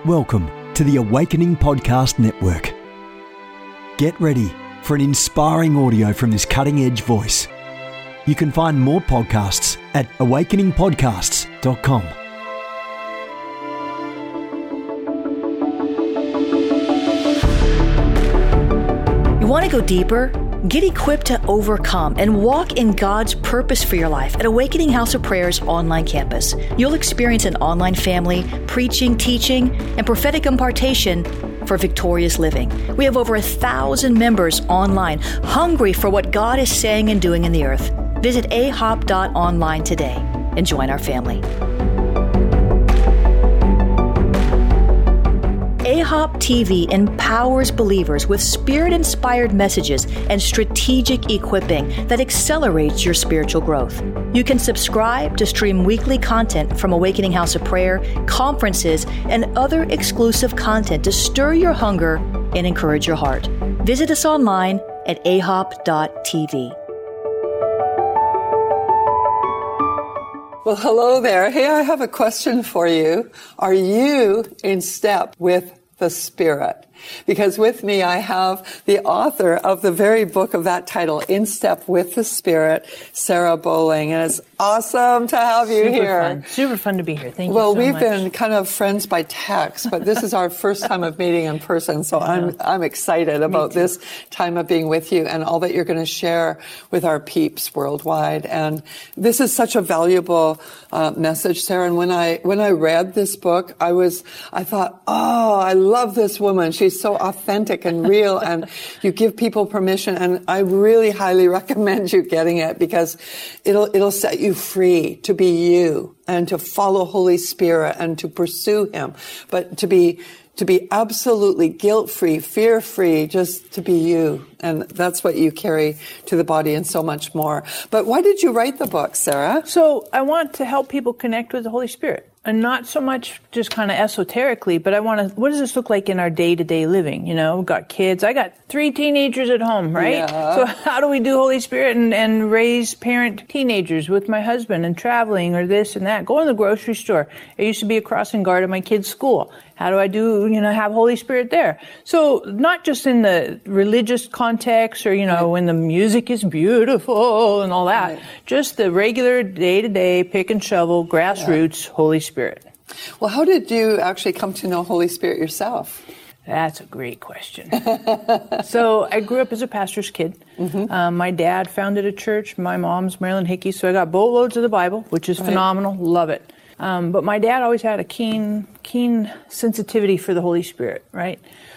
Welcome to the Awakening Podcast Network. Get ready for an inspiring audio from this cutting-edge voice. You can find more podcasts at awakeningpodcasts.com. You want to go deeper? Get equipped to overcome and walk in God's purpose for your life at Awakening House of Prayer's online campus. You'll experience an online family, preaching, teaching, and prophetic impartation for victorious living. We have over 1,000 members online, hungry for what God is saying and doing in the earth. Visit ahop.online today and join our family. AHOP TV empowers believers with Spirit-inspired messages and strategic equipping that accelerates your spiritual growth. You can subscribe to stream weekly content from Awakening House of Prayer, conferences, and other exclusive content to stir your hunger and encourage your heart. Visit us online at ahop.tv. Well, hello there. Hey, I have a question for you. Are you in step with the Spirit? Because with me, I have the author of the very book of that title, In Step with the Spirit, Sarah Bowling. And it's awesome to have you here. Super fun to be here. Thank you so much. Well, we've been kind of friends by text, but this is our first time of meeting in person. So I'm excited about this time of being with you and all that you're going to share with our peeps worldwide. And this is such a valuable message, Sarah. And when I read this book, I thought, oh, I love this woman. She's so authentic and real, and you give people permission. And I really highly recommend you getting it because it'll set you free to be you and to follow Holy Spirit and to pursue Him, but to be absolutely guilt-free, fear-free, just to be you. And that's what you carry to the body and so much more. But why did you write the book, Sarah? So I want to help people connect with the Holy Spirit. And not so much just kind of esoterically, but what does this look like in our day-to-day living? You know, we've got kids. I got 3 teenagers at home, right? Yeah. So how do we do Holy Spirit and raise parent teenagers with my husband and traveling or this and that? Go to the grocery store. I used to be a crossing guard at my kids' school. How do I have Holy Spirit there? So not just in the religious context or, when the music is beautiful and all that, just the regular day-to-day pick and shovel, grassroots, Holy Spirit. Well, how did you actually come to know Holy Spirit yourself? That's a great question. So I grew up as a pastor's kid. Mm-hmm. My dad founded a church. My mom's Marilyn Hickey. So I got boatloads of the Bible, which is phenomenal. Love it. But my dad always had a keen sensitivity for the Holy Spirit, right?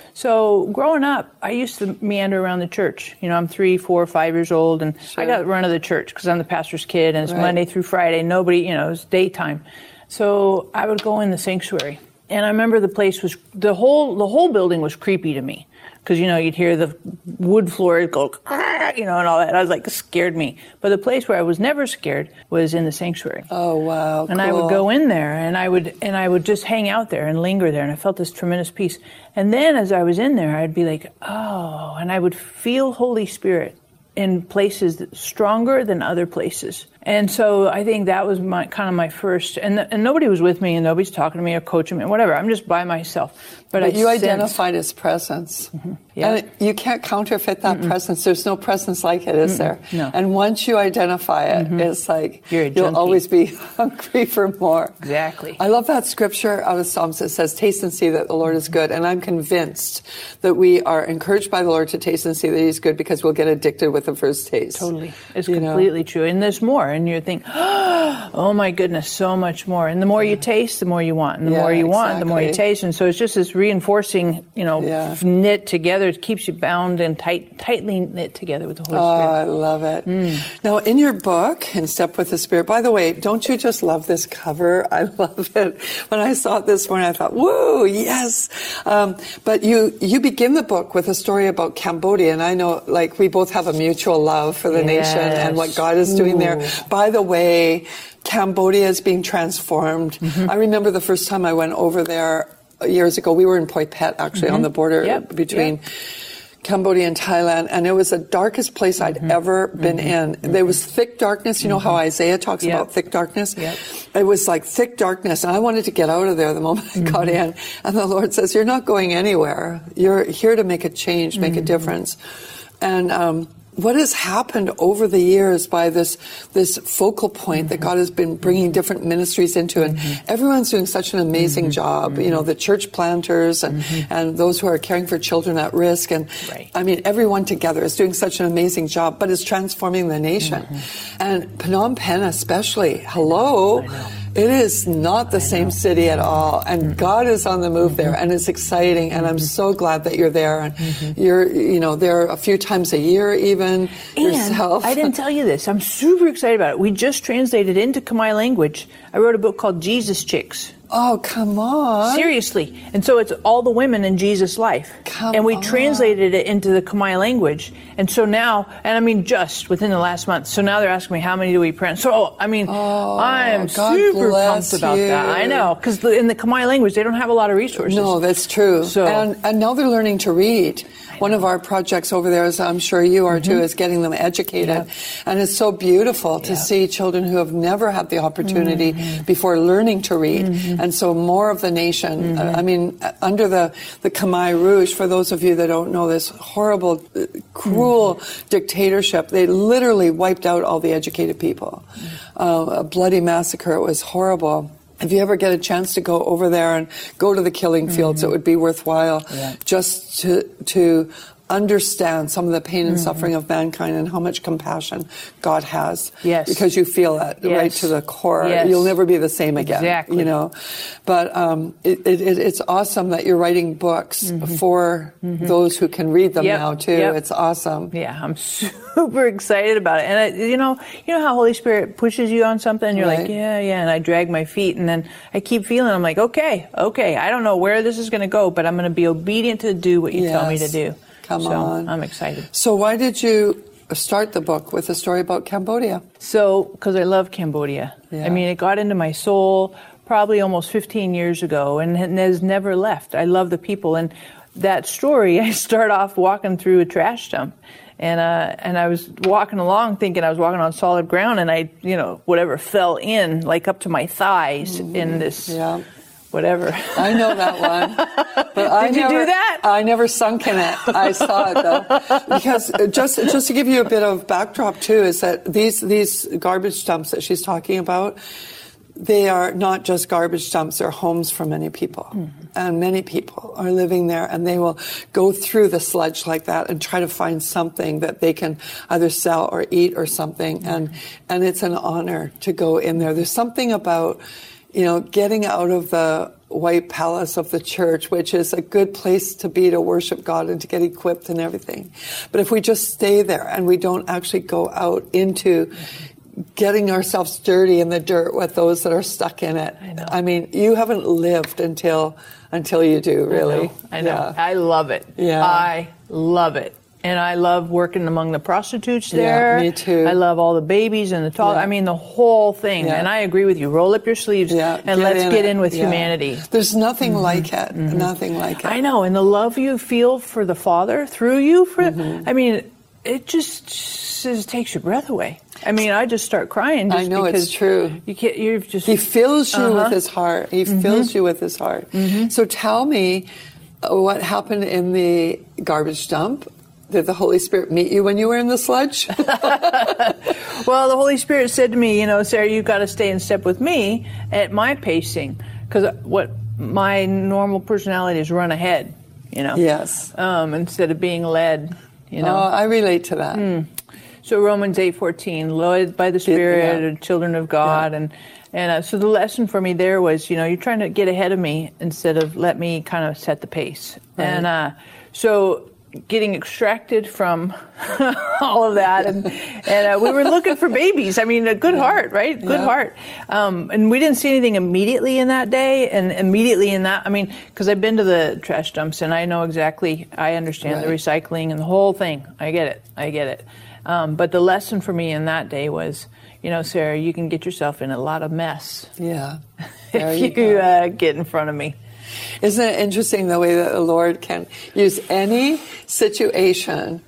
So growing up, I used to meander around the church. I'm 3, 4, 5 years old, and I got the run of the church because I'm the pastor's kid, and it's Monday through Friday. Nobody, it was daytime. So I would go in the sanctuary. And I remember the place was, the whole building was creepy to me. Because, you'd hear the wood floor go, and all that. I was like, it scared me. But the place where I was never scared was in the sanctuary. Oh, wow. And cool. I would go in there and I would just hang out there and linger there. And I felt this tremendous peace. And then as I was in there, I'd be like, oh, and I would feel Holy Spirit in places stronger than other places. And so I think that was my first, and nobody was with me, and nobody's talking to me or coaching me or whatever. I'm just by myself. But you identified His presence. Mm-hmm. Yeah. And you can't counterfeit that presence. There's no presence like it, is there? No. And once you identify it, it's like you'll always be hungry for more. Exactly. I love that scripture out of Psalms that says, taste and see that the Lord is good. And I'm convinced that we are encouraged by the Lord to taste and see that He's good because we'll get addicted with the first taste. Totally. It's completely true. And there's more. And you think, oh my goodness, so much more. And the more you taste, the more you want. And the more you want, the more you taste. And so it's just this reinforcing, knit together. It keeps you bound and tightly knit together with the Holy Spirit. Oh, I love it. Now, in your book, In Step with the Spirit, by the way, don't you just love this cover? I love it. When I saw it this morning, I thought, woo, yes. But you begin the book with a story about Cambodia. And I know, we both have a mutual love for the nation and what God is doing there. By the way, Cambodia is being transformed. Mm-hmm. I remember the first time I went over there years ago. We were in Poi Phet, actually, on the border between Cambodia and Thailand, and it was the darkest place I'd ever been in. There was thick darkness. You know how Isaiah talks about thick darkness? Yep. It was like thick darkness, and I wanted to get out of there the moment I got in. And the Lord says, you're not going anywhere. You're here to make a change, make a difference. And what has happened over the years by this focal point that God has been bringing different ministries into, and everyone's doing such an amazing job. You know, the church planters and those who are caring for children at risk, and I mean, everyone together is doing such an amazing job, but it's transforming the nation. And Phnom Penh especially, it is not the same city at all, and God is on the move there, and it's exciting, and I'm so glad that you're there, and you're, you know, there a few times a year even yourself. I didn't tell you this. I'm super excited about it. We just translated into Khmer language. I wrote a book called Jesus Chicks. Oh, come on. Seriously. And so it's all the women in Jesus' life. And we translated it into the Khmer language. And so now, and I mean just within the last month, so now they're asking me, how many do we print? So, I mean, I'm super pumped about that. I know, because in the Khmer language, they don't have a lot of resources. No, that's true. So, and now they're learning to read. One of our projects over there, as I'm sure you are too, is getting them educated. And it's so beautiful to see children who have never had the opportunity before learning to read. And so more of the nation, I mean, under the Khmer Rouge, for those of you that don't know, this horrible, cruel dictatorship, they literally wiped out all the educated people. A bloody massacre. It was horrible. If you ever get a chance to go over there and go to the killing fields, it would be worthwhile just to understand some of the pain and suffering of mankind and how much compassion God has. Yes. Because you feel it right to the core. Yes. You'll never be the same again. Exactly. You know. But it's awesome that you're writing books for those who can read them now too. It's awesome. Yeah, I'm super excited about it. And you know how Holy Spirit pushes you on something and you're like, yeah, and I drag my feet, and then I keep feeling, I'm like, okay, I don't know where this is going to go, but I'm going to be obedient to do what you tell me to do. Come on. I'm excited. So why did you start the book with a story about Cambodia? So, because I love Cambodia. I mean, it got into my soul probably almost 15 years ago and has never left. I love the people. And that story, I start off walking through a trash dump. And I was walking along thinking I was walking on solid ground, and I, whatever, fell in, like up to my thighs in this... whatever. I know that one. But Did you do that? I never sunk in it. I saw it though. Because just to give you a bit of backdrop too, is that these garbage dumps that she's talking about, they are not just garbage dumps, they're homes for many people. And many people are living there, and they will go through the sludge like that and try to find something that they can either sell or eat or something. And it's an honor to go in there. There's something about getting out of the white palace of the church, which is a good place to be to worship God and to get equipped and everything. But if we just stay there and we don't actually go out into getting ourselves dirty in the dirt with those that are stuck in it, I mean, you haven't lived until you do, really. I know. Yeah. I love it. Yeah. I love it. And I love working among the prostitutes there. Yeah, me too. I love all the babies and the tall. I mean, the whole thing. Yeah. And I agree with you. Roll up your sleeves and let's get in with humanity. There's nothing like it. Nothing like it. I know. And the love you feel for the Father through you, I mean, it just takes your breath away. I mean, I just start crying. Just I know, because it's true. He fills you with his heart. He fills you with his heart. So tell me what happened in the garbage dump. Did the Holy Spirit meet you when you were in the sludge? Well, the Holy Spirit said to me, Sarah, you've got to stay in step with me at my pacing, because what my normal personality is run ahead, Yes. Instead of being led, Oh, I relate to that. So Romans 8:14, led by the Spirit, and children of God, and so the lesson for me there was, you're trying to get ahead of me instead of let me kind of set the pace, and so getting extracted from all of that, and we were looking for babies. I mean, a good heart, right? Good heart. And we didn't see anything immediately in that day, and immediately in that, I mean, because I've been to the trash dumps, and I know exactly, I understand the recycling and the whole thing. I get it. But the lesson for me in that day was, Sarah, you can get yourself in a lot of mess. Yeah. If you get in front of me. Isn't it interesting the way that the Lord can use any situation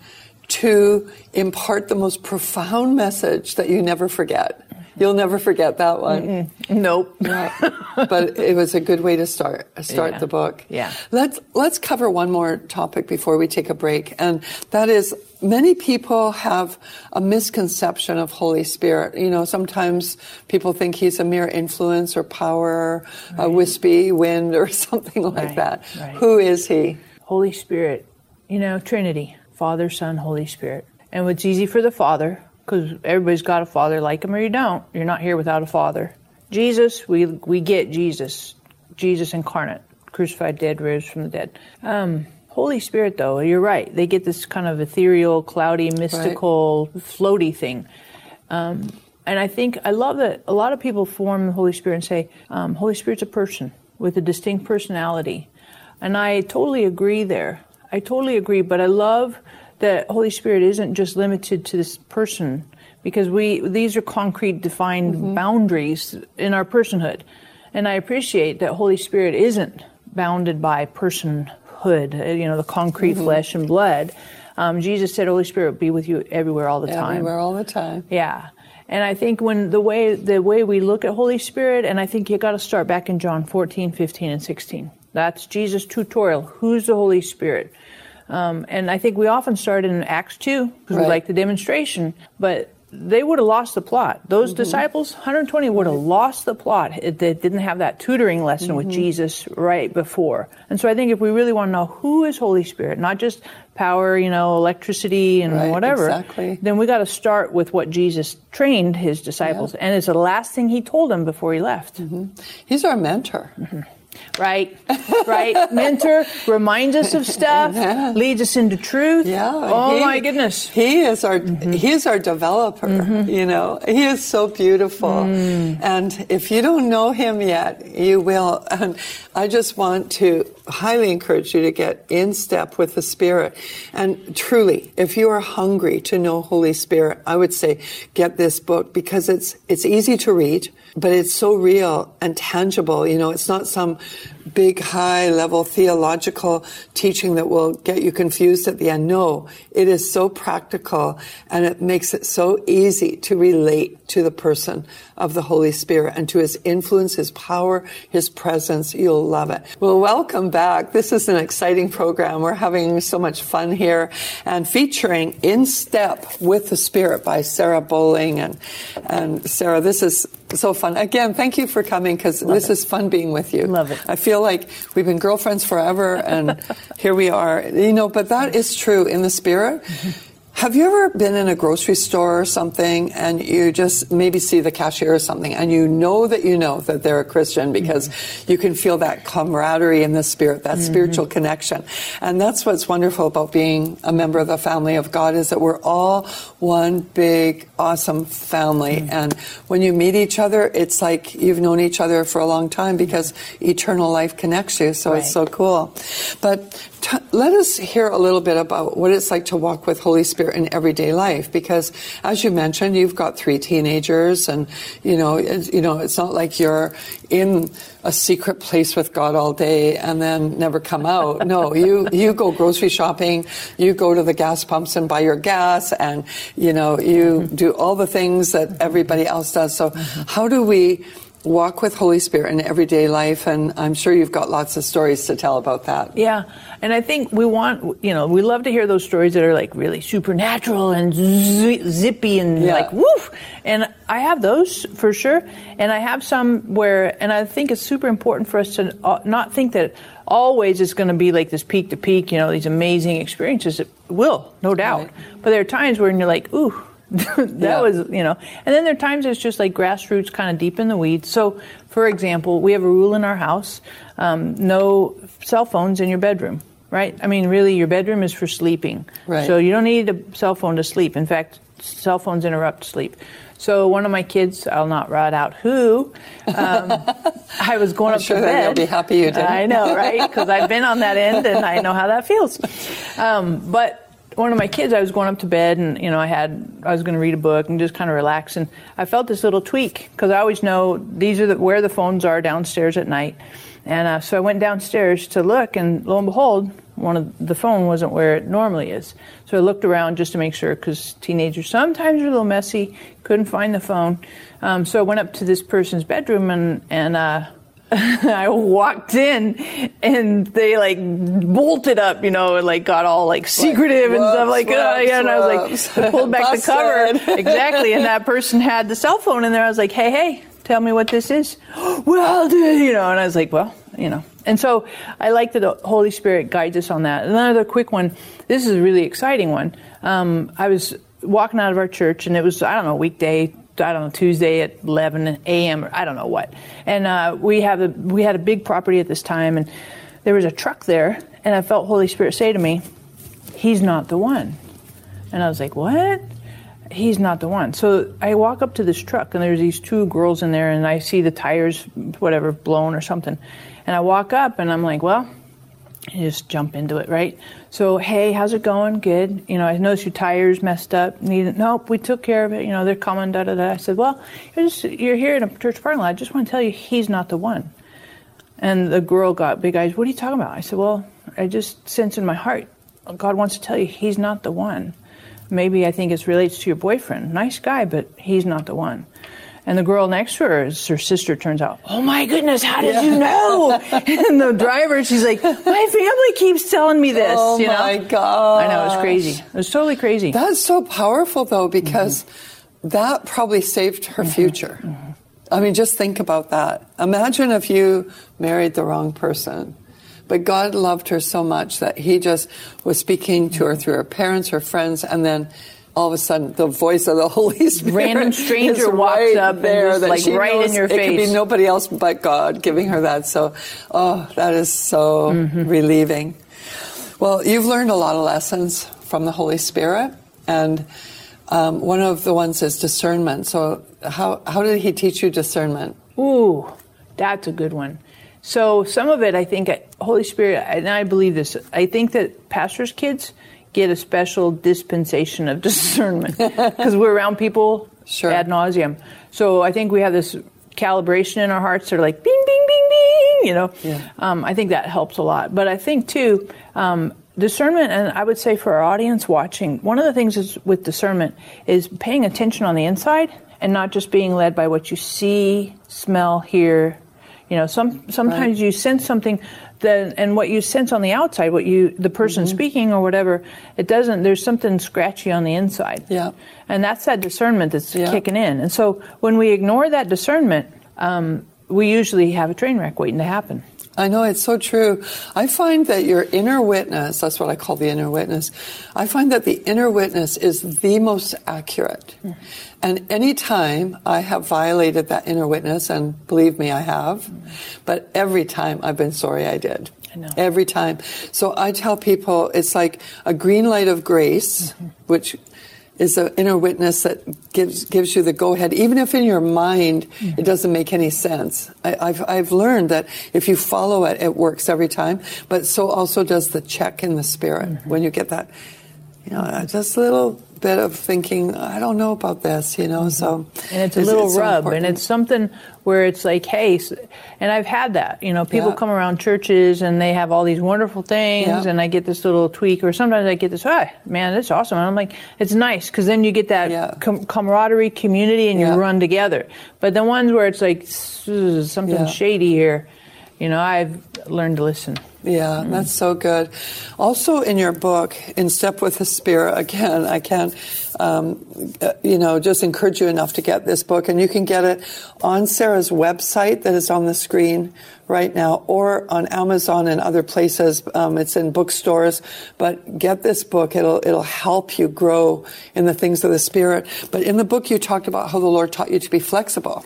to impart the most profound message that you never forget? You'll never forget that one. Nope. Yeah. But it was a good way to start the book. Yeah. Let's cover one more topic before we take a break, and that is many people have a misconception of Holy Spirit. You know, sometimes people think he's a mere influence or power, a wispy wind or something like that. Right. Who is he? Holy Spirit, you know, Trinity, Father, Son, Holy Spirit. And it's easy for the Father, because everybody's got a father, like him or you don't. You're not here without a father. Jesus, we get Jesus incarnate, crucified, dead, rose from the dead. Holy Spirit, though, you're right. They get this kind of ethereal, cloudy, mystical, floaty thing. And I love that a lot of people form the Holy Spirit and say, Holy Spirit's a person with a distinct personality. And I totally agree there. I totally agree, but I love that Holy Spirit isn't just limited to this person, because these are concrete, defined boundaries in our personhood. And I appreciate that Holy Spirit isn't bounded by personhood, you know, the concrete flesh and blood. Jesus said Holy Spirit will be with you everywhere all the time. Everywhere all the time. Yeah. And I think when the way we look at Holy Spirit, and I think you got to start back in John 14, 15, and 16. That's Jesus' tutorial. Who's the Holy Spirit? And I think we often start in Acts 2, because we like the demonstration, but they would have lost the plot. Those disciples, 120, would have lost the plot if they didn't have that tutoring lesson with Jesus right before. And so I think if we really want to know who is Holy Spirit, not just power, you know, electricity and whatever, then we got to start with what Jesus trained his disciples. And it's the last thing he told them before he left. He's our mentor. Right. Mentor, reminds us of stuff, leads us into truth. Yeah. My goodness. He is our developer, you know. He is so beautiful. And if you don't know him yet, you will. And I just want to highly encourage you to get in step with the Spirit. And truly, if you are hungry to know Holy Spirit, I would say get this book, because it's easy to read, but it's so real and tangible. You know, it's not some big, high-level theological teaching that will get you confused at the end. No, it is so practical, and it makes it so easy to relate to the person of the Holy Spirit and to his influence, his power, his presence. You'll love it. Well, welcome back. This is an exciting program. We're having so much fun here, and featuring In Step with the Spirit by Sarah Bowling. And Sarah, this is so fun. Again, thank you for coming, because this is fun being with you. Love it. I feel like we've been girlfriends forever, and here we are. You know, but that is true in the Spirit. Have you ever been in a grocery store or something, and you just maybe see the cashier or something, and you know that they're a Christian, because you can feel that camaraderie in the Spirit, that spiritual connection. And that's what's wonderful about being a member of the family of God, is that we're all one big, awesome family. And when you meet each other, it's like you've known each other for a long time, because eternal life connects you. So it's so cool. But let us hear a little bit about what it's like to walk with Holy Spirit in everyday life, because as you mentioned, you've got 3 teenagers, and you know it's not like you're in a secret place with God all day and then never come out. No, you go grocery shopping, you go to the gas pumps and buy your gas, and you do all the things that everybody else does. So how do we walk with Holy Spirit in everyday life? And I'm sure you've got lots of stories to tell about that. Yeah. And I think we love to hear those stories that are like really supernatural and zippy and like woof. And I have those for sure. And I have some and I think it's super important for us to not think that always it's going to be like this peak to peak, these amazing experiences. It will, no doubt. Right. But there are times when you're like, ooh, that was, and then there are times it's just like grassroots, kind of deep in the weeds. So, for example, we have a rule in our house, no cell phones in your bedroom, right? I mean, really, your bedroom is for sleeping. Right. So you don't need a cell phone to sleep. In fact, cell phones interrupt sleep. So one of my kids, I'll not rat out who, I was going up to bed. I'm sure they'll be happy you did. I know, right? Because I've been on that end and I know how that feels. But one of my kids, I was going up to bed, and I was going to read a book and just kind of relax, and I felt this little tweak, because I always know these are where the phones are downstairs at night. And so I went downstairs to look, and lo and behold, the phone wasn't where it normally is. So I looked around just to make sure, because teenagers sometimes are a little messy, couldn't find the phone. So I went up to this person's bedroom, and I walked in, and they like bolted up, and like got all like secretive and stuff like that. Yeah, and I was like, I pulled back the cover. Exactly. And that person had the cell phone in there. I was like, hey, tell me what this is. Well, and I was like, well, And so I like that the Holy Spirit guides us on that. Another quick one. This is a really exciting one. I was walking out of our church, and it was, weekday, Tuesday at 11 a.m. or I don't know what. And we had a big property at this time, and there was a truck there, and I felt Holy Spirit say to me, he's not the one. And I was like, what? He's not the one. So I walk up to this truck, and there's these two girls in there, and I see the tires, whatever, blown or something. And I walk up, and I'm like, well, you just jump into it, right? So, hey, how's it going? Good. I noticed your tires messed up. Nope, we took care of it. They're coming, da-da-da. I said, well, you're here in a church parking lot. I just want to tell you, he's not the one. And the girl got big eyes. What are you talking about? I said, well, I just sense in my heart, God wants to tell you, he's not the one. Maybe I think it relates to your boyfriend. Nice guy, but he's not the one. And the girl next to her, her sister, turns out, oh my goodness, how did you know? And the driver, she's like, my family keeps telling me this. Oh my God. I know, it was crazy. It was totally crazy. That's so powerful, though, because that probably saved her future. Mm-hmm. I mean, just think about that. Imagine if you married the wrong person. But God loved her so much that he just was speaking to her through her parents, her friends, and then all of a sudden the voice of the Holy Spirit, random stranger walks up there, and just, like right in your face. It could be nobody else but God giving her that. So, that is so relieving. Well, you've learned a lot of lessons from the Holy Spirit, and one of the ones is discernment. So how did he teach you discernment? Ooh, that's a good one. So some of it, I think, Holy Spirit, and I believe this, I think that pastors' kids get a special dispensation of discernment because we're around people ad nauseum. So I think we have this calibration in our hearts. They're like, bing, bing, bing, bing, Yeah. I think that helps a lot. But I think, too, discernment, and I would say for our audience watching, one of the things is with discernment is paying attention on the inside and not just being led by what you see, smell, hear. Sometimes you sense something, and what you sense on the outside, the person speaking or whatever, there's something scratchy on the inside. Yeah. And that's that discernment that's kicking in. And so when we ignore that discernment, we usually have a train wreck waiting to happen. I know, it's so true. I find that your inner witness, that's what I call the inner witness, I find that the inner witness is the most accurate. And any time I have violated that inner witness, and believe me, I have, but every time I've been sorry I did. I know. Every time. So I tell people it's like a green light of grace, which is the inner witness that gives you the go-ahead, even if in your mind it doesn't make any sense. I've learned that if you follow it, it works every time. But so also does the check in the spirit when you get that, just a little bit of thinking, I don't know about this, so. And it's a little rub, so and it's something where it's like, hey, and I've had that, people come around churches and they have all these wonderful things and I get this little tweak, or sometimes I get this, man, that's awesome. And I'm like, it's nice, because then you get that camaraderie, community, and you run together. But the ones where it's like, something shady here, I've learned to listen. Yeah, that's so good. Also in your book, In Step with the Spirit, again, I can't, just encourage you enough to get this book. And you can get it on Sarah's website that is on the screen right now, or on Amazon and other places. It's in bookstores. But get this book. It'll help you grow in the things of the Spirit. But in the book, you talked about how the Lord taught you to be flexible.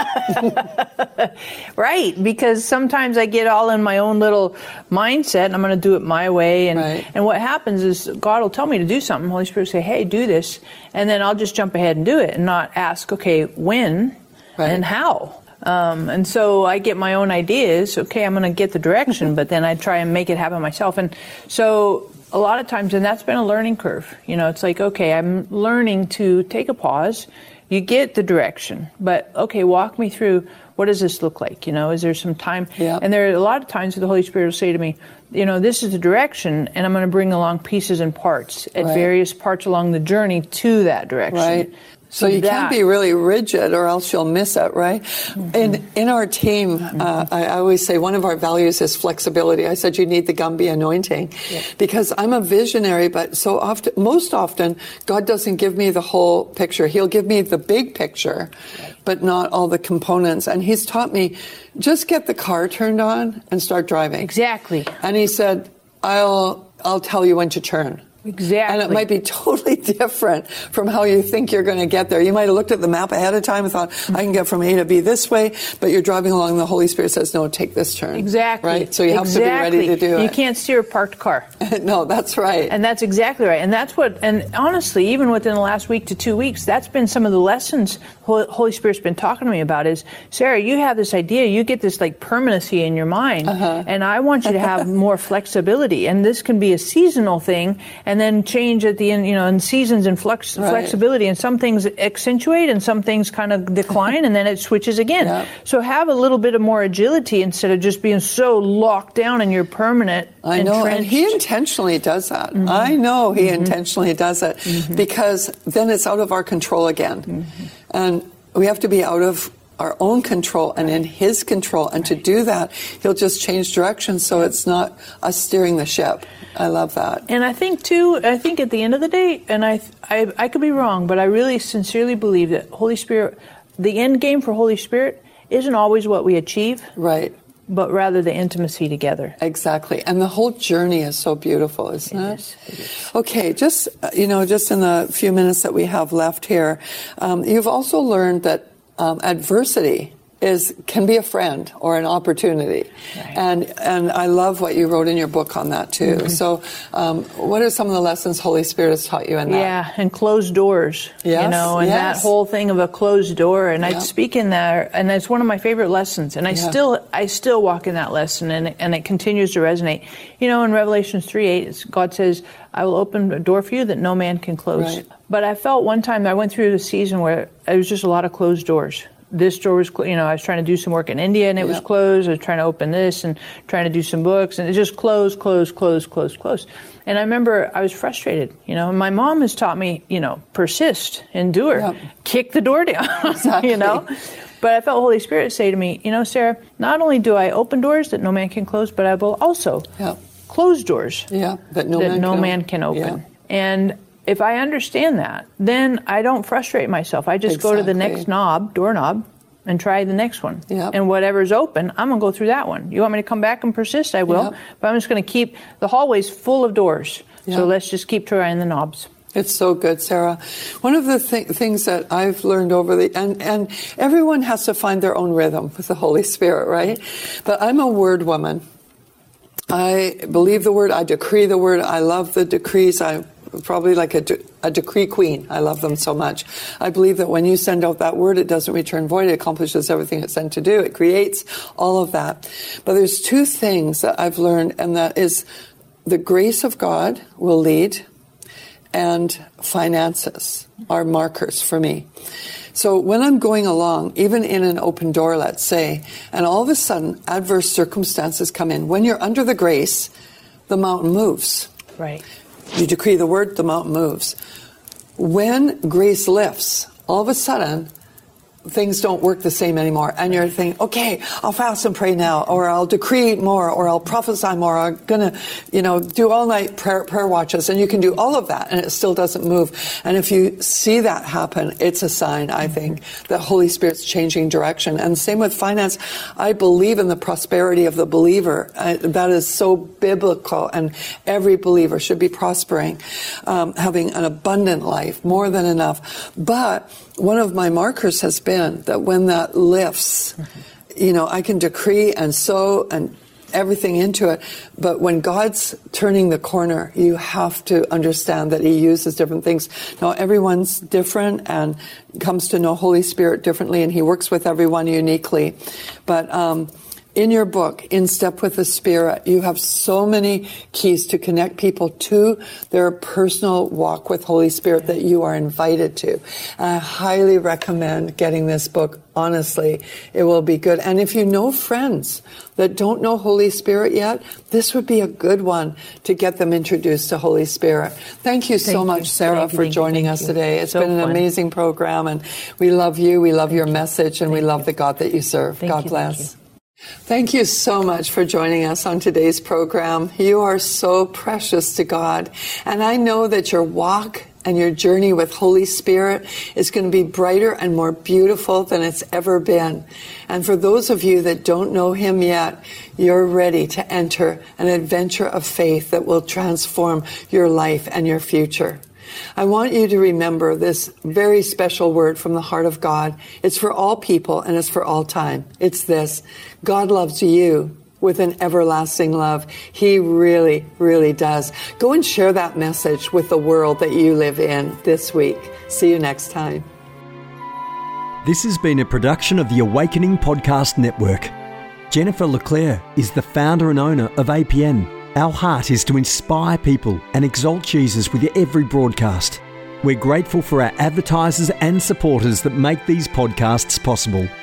Right, because sometimes I get all in my own little mindset and I'm going to do it my way, and what happens is God will tell me to do something, Holy Spirit will say, hey, do this, and then I'll just jump ahead and do it and not ask, okay, when and how. And so I get my own ideas, okay, I'm going to get the direction, but then I try and make it happen myself. And so a lot of times, and that's been a learning curve. It's like, okay, I'm learning to take a pause. You get the direction, but okay, walk me through, what does this look like? Is there some time? Yeah. And there are a lot of times that the Holy Spirit will say to me, this is the direction, and I'm going to bring along pieces and parts at various parts along the journey to that direction. Right. So you can't be really rigid or else you'll miss it, right? Mm-hmm. In our team, I always say one of our values is flexibility. I said you need the Gumby anointing because I'm a visionary, but most often, God doesn't give me the whole picture. He'll give me the big picture, but not all the components. And He's taught me, just get the car turned on and start driving. Exactly. And He said, I'll tell you when to turn. Exactly. And it might be totally different from how you think you're going to get there. You might have looked at the map ahead of time and thought, I can get from A to B this way, but you're driving along and the Holy Spirit says, no, take this turn. Exactly. Right? So you have to be ready to do it. You can't steer a parked car. No, that's right. And that's exactly right. And and honestly, even within the last week to 2 weeks, that's been some of the lessons Holy Spirit's been talking to me about is, Sarah, you have this idea, you get this like permanency in your mind, and I want you to have more flexibility. And this can be a seasonal thing, and then change at the end, in seasons and flexibility. And some things accentuate and some things kind of decline, and then it switches again. Yep. So have a little bit of more agility instead of just being so locked down in your permanent. I know, and He intentionally does that. Mm-hmm. I know He intentionally does it because then it's out of our control again. Mm-hmm. And we have to be out of our own control and in His control. And to do that, He'll just change direction so it's not us steering the ship. I love that. And I think, too, at the end of the day, and I could be wrong, but I really sincerely believe that Holy Spirit, the end game for Holy Spirit isn't always what we achieve. Right. But rather the intimacy together. Exactly. And the whole journey is so beautiful, isn't it? It is. Okay, just in the few minutes that we have left here, you've also learned that adversity can be a friend or an opportunity. Right. And I love what you wrote in your book on that too. Mm-hmm. So what are some of the lessons Holy Spirit has taught you in that? Yeah, and closed doors. Yes, that whole thing of a closed door. And I speak in there, and it's one of my favorite lessons. And I still walk in that lesson, and it continues to resonate. In Revelation 3:8, God says, I will open a door for you that no man can close. Right. But I felt one time I went through a season where it was just a lot of closed doors. This door was, I was trying to do some work in India and it was closed. I was trying to open this and trying to do some books and it just closed. And I remember I was frustrated, and my mom has taught me, persist, endure, kick the door down, exactly. But I felt Holy Spirit say to me, Sarah, not only do I open doors that no man can close, but I will also close doors that no man can open. Yeah. And if I understand that, then I don't frustrate myself. I just go to the next doorknob, and try the next one. Yep. And whatever's open, I'm going to go through that one. You want me to come back and persist? I will. Yep. But I'm just going to keep the hallways full of doors. Yep. So let's just keep trying the knobs. It's so good, Sarah. One of the things that I've learned and everyone has to find their own rhythm with the Holy Spirit, right? But I'm a word woman. I believe the word. I decree the word. I love the decrees. I'm probably like a decree queen. I love them so much. I believe that when you send out that word, it doesn't return void. It accomplishes everything it's sent to do. It creates all of that. But there's two things that I've learned, and that is the grace of God will lead, and finances are markers for me. So when I'm going along, even in an open door, let's say, and all of a sudden adverse circumstances come in, when you're under the grace, the mountain moves. Right. You decree the word, the mountain moves. When grace lifts, all of a sudden, things don't work the same anymore. And you're thinking, okay, I'll fast and pray now, or I'll decree more, or I'll prophesy more, or I'm going to, do all night prayer watches. And you can do all of that, and it still doesn't move. And if you see that happen, it's a sign, I think, that Holy Spirit's changing direction. And same with finance. I believe in the prosperity of the believer. That is so biblical, and every believer should be prospering, having an abundant life, more than enough. But one of my markers has been that when that lifts, I can decree and sow and everything into it. But when God's turning the corner, you have to understand that He uses different things. Now, everyone's different and comes to know Holy Spirit differently, and He works with everyone uniquely. But In your book, In Step with the Spirit, you have so many keys to connect people to their personal walk with Holy Spirit that you are invited to. And I highly recommend getting this book. Honestly, it will be good. And if you know friends that don't know Holy Spirit yet, this would be a good one to get them introduced to Holy Spirit. Thank you so much, Sarah, for joining us today. It's been an amazing program, and we love you. We love your message, and we love the God that you serve. God bless. Thank you so much for joining us on today's program. You are so precious to God, and I know that your walk and your journey with Holy Spirit is going to be brighter and more beautiful than it's ever been. And for those of you that don't know Him yet, you're ready to enter an adventure of faith that will transform your life and your future. I want you to remember this very special word from the heart of God. It's for all people and it's for all time. It's this: God loves you with an everlasting love. He really, really does. Go and share that message with the world that you live in this week. See you next time. This has been a production of the Awakening Podcast Network. Jennifer LeClaire is the founder and owner of APN. Our heart is to inspire people and exalt Jesus with every broadcast. We're grateful for our advertisers and supporters that make these podcasts possible.